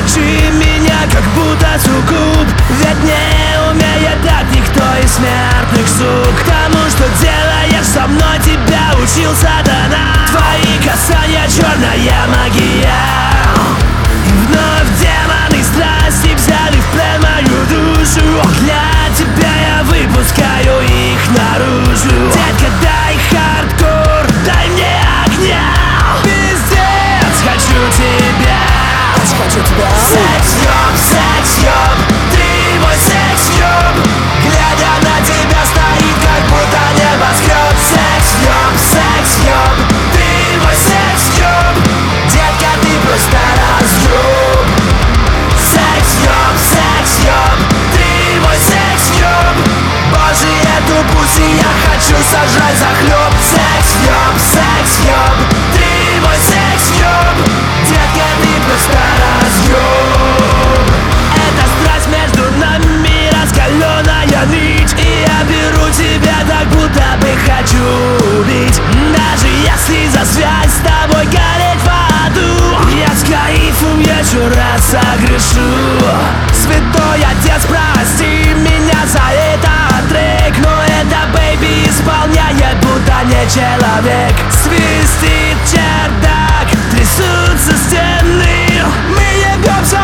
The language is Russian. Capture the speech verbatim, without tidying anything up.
Накачи меня, как будто суккуб, ведь не умеет так никто из смертных сук. Тому, что делаешь со мной, тебя учил сатана. Твои касания — черная магия. И вновь демоны страсти взяли в плен мою душу. Для тебя я выпускаю их наружу. Детка, дай хардкор, дай мне огня. Пиздец, хочу тебя. Хочу тебя. Секс-ёб, секс-ёб, ты мой секс-ёб. Глядя на тебя стоит, как будто небоскреб. Секс-ёб, секс-ёб, ты мой секс-ёб. Детка, ты просто разъёб. Секс-ёб, секс-ёб, ты мой секс-ёб. Боже, эту пуси я хочу сожрать захлёб. Секс-ёб, секс-ёб, ты мой секс-ёб. Детка, ты просто разъёб. Эта страсть между нами раскалённая нить. И я беру тебя так, будто бы хочу убить. Даже если за связь с тобой гореть в аду, я с кайфом еще раз согрешу. Святой Отец, прости меня за этот трек, но это бэйби исполняет, будто не человек. Свистит чердак, трясутся стены, мы ебёмся